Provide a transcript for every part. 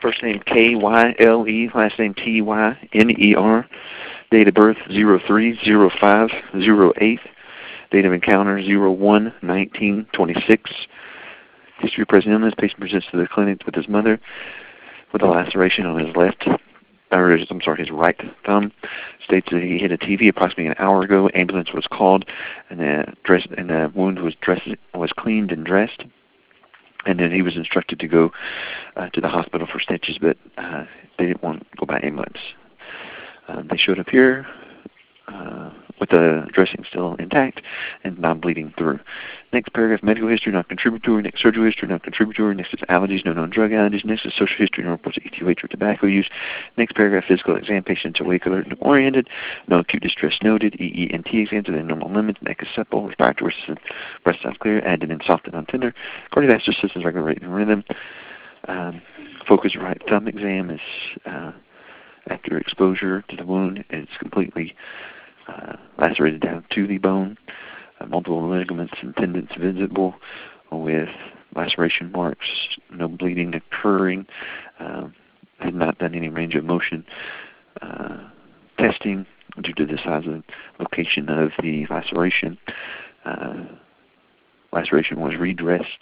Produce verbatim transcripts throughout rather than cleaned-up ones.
first name K Y L E, last name T Y N E R, date of birth zero three zero five zero eight, date of encounter zero one nineteen twenty-six. History of present illness. Patient presents to the clinic with his mother with a laceration on his left, or I'm sorry, his right thumb. States that he hit a T V approximately an hour ago. Ambulance was called, and the dress and the wound was dressed, was cleaned and dressed. And then he was instructed to go uh, to the hospital for stitches, but uh, they didn't want to go by ambulance. Uh, they showed up here uh, with the dressing still intact and not bleeding through. Next paragraph, medical history, non-contributory. Next, surgical history, non-contributory. Next is allergies, no known drug allergies. Next is social history, no reports of E T H or tobacco use. Next paragraph, physical exam, patients awake, alert, and oriented. No acute distress noted. E E N T exams within normal limits. Neck is supple. Respiratory system, breast sounds clear. Abdomen soft and untender. Cardiovascular system, regular rate and rhythm. Um, focus right thumb exam is uh, after exposure to the wound. It's completely uh, lacerated down to the bone. Uh, multiple ligaments and tendons visible with laceration marks, no bleeding occurring. Uh, had not done any range of motion uh, testing due to the size and location of the laceration. Uh, laceration was redressed.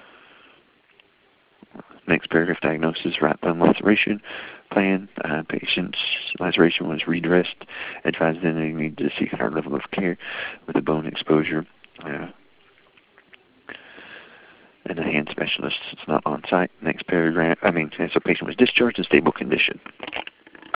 Next paragraph, diagnosis, right thumb laceration plan. Uh, patient's laceration was redressed. Advised then they need to seek a higher level of care with a bone exposure. Uh, and a hand specialist is not on site. Next paragraph, I mean, so patient was discharged in stable condition.